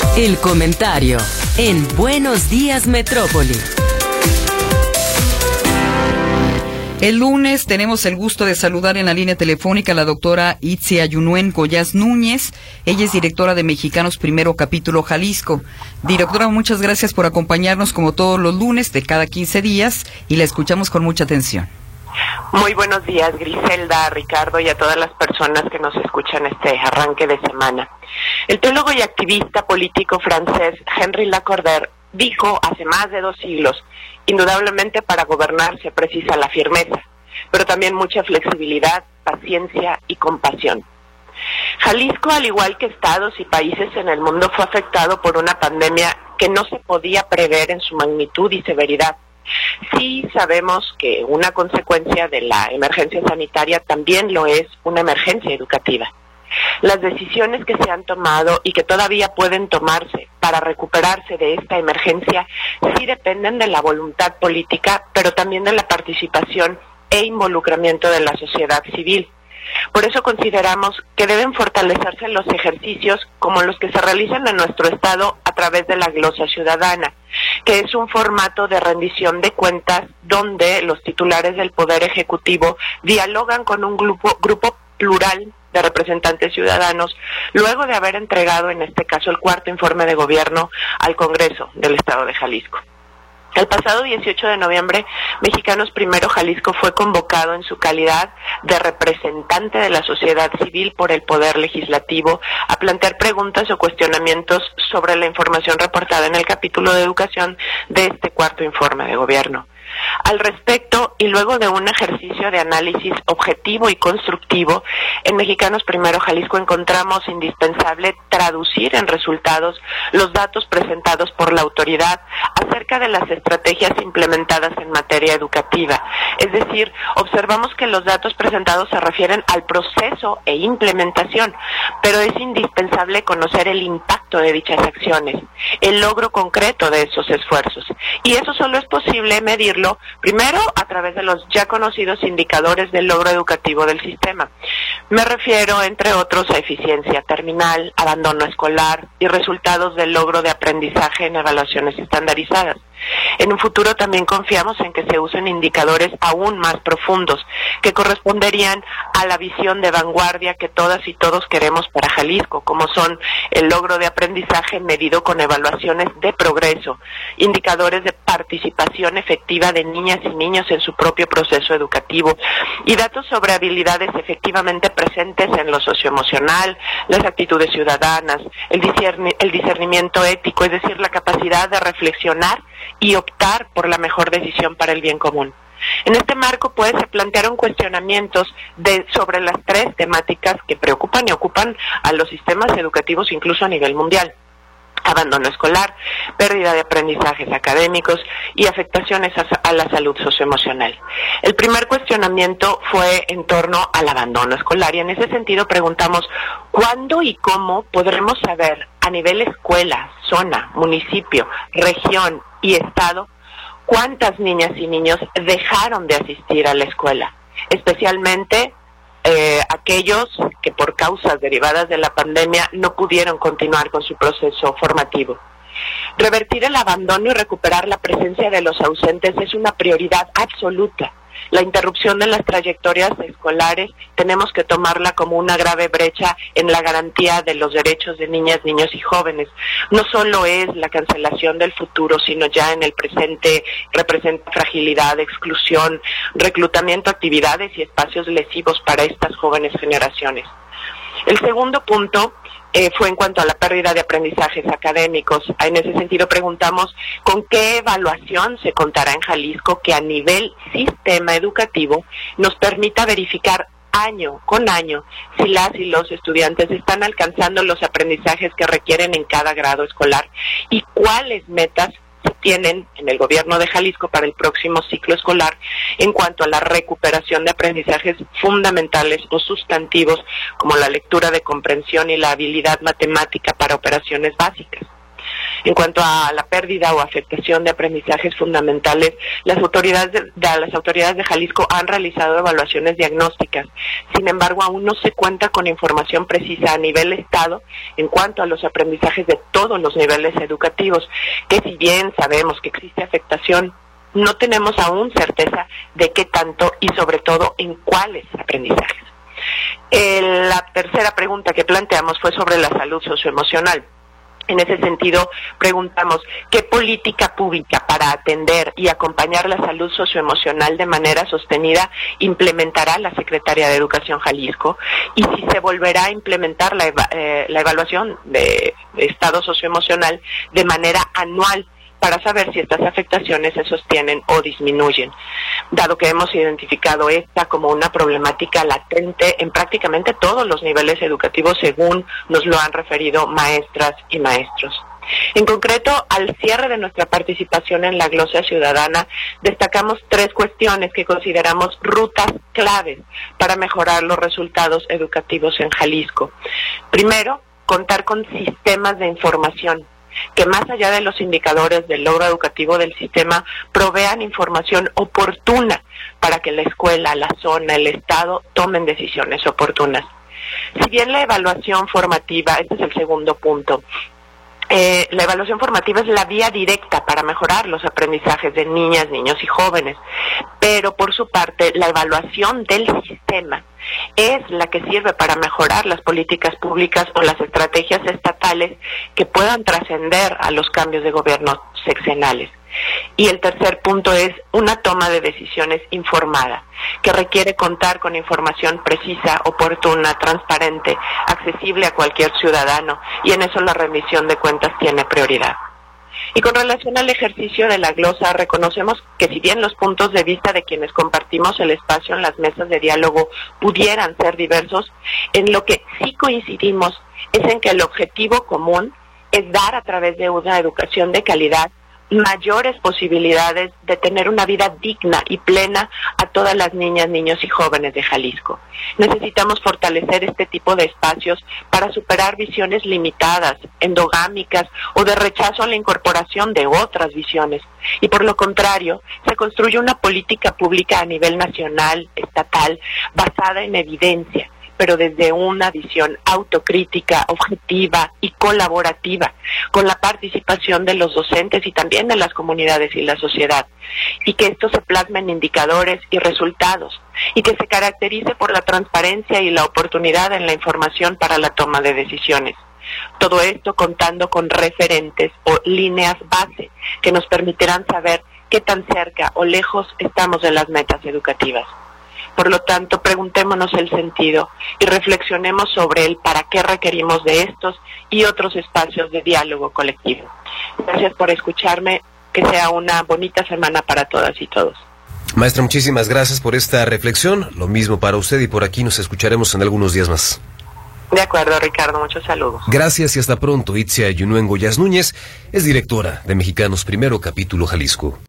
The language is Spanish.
El comentario en Buenos Días Metrópoli. El lunes tenemos el gusto de saludar en la línea telefónica a la doctora Itzia Yunuen Goyaz Núñez. Ella es directora de Mexicanos Primero Capítulo Jalisco. Directora, muchas gracias por acompañarnos como todos los lunes de cada 15 días y la escuchamos con mucha atención. Muy buenos días, Griselda, Ricardo y a todas las personas que nos escuchan este arranque de semana. El teólogo y activista político francés Henri Lacordaire dijo hace más de 2 siglos: indudablemente para gobernar se precisa la firmeza, pero también mucha flexibilidad, paciencia y compasión. Jalisco, al igual que estados y países en el mundo, fue afectado por una pandemia que no se podía prever en su magnitud y severidad. Sí sabemos que una consecuencia de la emergencia sanitaria también lo es una emergencia educativa. Las decisiones que se han tomado y que todavía pueden tomarse para recuperarse de esta emergencia sí dependen de la voluntad política, pero también de la participación e involucramiento de la sociedad civil. Por eso consideramos que deben fortalecerse los ejercicios como los que se realizan en nuestro estado a través de la glosa ciudadana, que es un formato de rendición de cuentas donde los titulares del Poder Ejecutivo dialogan con un grupo plural de representantes ciudadanos, luego de haber entregado, en este caso, el 4º informe de gobierno al Congreso del Estado de Jalisco. El pasado 18 de noviembre, Mexicanos Primero Jalisco fue convocado en su calidad de representante de la sociedad civil por el Poder Legislativo a plantear preguntas o cuestionamientos sobre la información reportada en el capítulo de educación de este 4º informe de gobierno. Al respecto, y luego de un ejercicio de análisis objetivo y constructivo, en Mexicanos Primero Jalisco encontramos indispensable traducir en resultados los datos presentados por la autoridad acerca de las estrategias implementadas en materia educativa. Es decir, observamos que los datos presentados se refieren al proceso e implementación, pero es indispensable conocer el impacto de dichas acciones, el logro concreto de esos esfuerzos. Y eso solo es posible medirlo primero a través de los ya conocidos indicadores del logro educativo del sistema. Me refiero, entre otros, a eficiencia terminal, abandono escolar y resultados del logro de aprendizaje en evaluaciones estandarizadas. En un futuro también confiamos en que se usen indicadores aún más profundos, que corresponderían a la visión de vanguardia que todas y todos queremos para Jalisco, como son el logro de aprendizaje medido con evaluaciones de progreso, indicadores de participación efectiva de niñas y niños en su propio proceso educativo, y datos sobre habilidades efectivamente presentes en lo socioemocional, las actitudes ciudadanas, el discernimiento ético, es decir, la capacidad de reflexionar y optar por la mejor decisión para el bien común. En este marco, pues, se plantearon cuestionamientos sobre las 3 temáticas que preocupan y ocupan a los sistemas educativos incluso a nivel mundial: abandono escolar, pérdida de aprendizajes académicos y afectaciones a la salud socioemocional. El primer cuestionamiento fue en torno al abandono escolar, y en ese sentido preguntamos: ¿cuándo y cómo podremos saber a nivel escuela, zona, municipio, región y estado cuántas niñas y niños dejaron de asistir a la escuela? Especialmente aquellos que por causas derivadas de la pandemia no pudieron continuar con su proceso formativo. Revertir el abandono y recuperar la presencia de los ausentes es una prioridad absoluta. La interrupción de las trayectorias escolares tenemos que tomarla como una grave brecha en la garantía de los derechos de niñas, niños y jóvenes. No solo es la cancelación del futuro, sino ya en el presente representa fragilidad, exclusión, reclutamiento a actividades y espacios lesivos para estas jóvenes generaciones. El segundo punto fue en cuanto a la pérdida de aprendizajes académicos. En ese sentido preguntamos con qué evaluación se contará en Jalisco que a nivel sistema educativo nos permita verificar año con año si las y los estudiantes están alcanzando los aprendizajes que requieren en cada grado escolar y cuáles metas se tienen en el gobierno de Jalisco para el próximo ciclo escolar en cuanto a la recuperación de aprendizajes fundamentales o sustantivos como la lectura de comprensión y la habilidad matemática para operaciones básicas. En cuanto a la pérdida o afectación de aprendizajes fundamentales, las autoridades de Jalisco han realizado evaluaciones diagnósticas. Sin embargo, aún no se cuenta con información precisa a nivel estado en cuanto a los aprendizajes de todos los niveles educativos, que si bien sabemos que existe afectación, no tenemos aún certeza de qué tanto y sobre todo en cuáles aprendizajes. La tercera pregunta que planteamos fue sobre la salud socioemocional. En ese sentido, preguntamos qué política pública para atender y acompañar la salud socioemocional de manera sostenida implementará la Secretaría de Educación Jalisco, y si se volverá a implementar la evaluación de estado socioemocional de manera anual, para saber si estas afectaciones se sostienen o disminuyen, dado que hemos identificado esta como una problemática latente en prácticamente todos los niveles educativos, según nos lo han referido maestras y maestros. En concreto, al cierre de nuestra participación en la glosa ciudadana, destacamos 3 cuestiones que consideramos rutas claves para mejorar los resultados educativos en Jalisco. Primero, contar con sistemas de información que, más allá de los indicadores del logro educativo del sistema, provean información oportuna para que la escuela, la zona, el Estado tomen decisiones oportunas. Si bien la evaluación formativa, este es el segundo punto, la evaluación formativa es la vía directa para mejorar los aprendizajes de niñas, niños y jóvenes, pero por su parte la evaluación del sistema es la que sirve para mejorar las políticas públicas o las estrategias estatales que puedan trascender a los cambios de gobierno sexenales. Y el tercer punto es una toma de decisiones informada, que requiere contar con información precisa, oportuna, transparente, accesible a cualquier ciudadano, y en eso la rendición de cuentas tiene prioridad. Y con relación al ejercicio de la glosa, reconocemos que si bien los puntos de vista de quienes compartimos el espacio en las mesas de diálogo pudieran ser diversos, en lo que sí coincidimos es en que el objetivo común es dar, a través de una educación de calidad, mayores posibilidades de tener una vida digna y plena a todas las niñas, niños y jóvenes de Jalisco. Necesitamos fortalecer este tipo de espacios para superar visiones limitadas, endogámicas o de rechazo a la incorporación de otras visiones. Y por lo contrario, se construye una política pública a nivel nacional, estatal, basada en evidencia, pero desde una visión autocrítica, objetiva y colaborativa, con la participación de los docentes y también de las comunidades y la sociedad, y que esto se plasme en indicadores y resultados, y que se caracterice por la transparencia y la oportunidad en la información para la toma de decisiones. Todo esto contando con referentes o líneas base que nos permitirán saber qué tan cerca o lejos estamos de las metas educativas. Por lo tanto, preguntémonos el sentido y reflexionemos sobre el para qué requerimos de estos y otros espacios de diálogo colectivo. Gracias por escucharme, que sea una bonita semana para todas y todos. Maestra, muchísimas gracias por esta reflexión. Lo mismo para usted, y por aquí nos escucharemos en algunos días más. De acuerdo, Ricardo, muchos saludos. Gracias y hasta pronto. Itzia Yunuen Goyaz Núñez es directora de Mexicanos Primero, Capítulo Jalisco.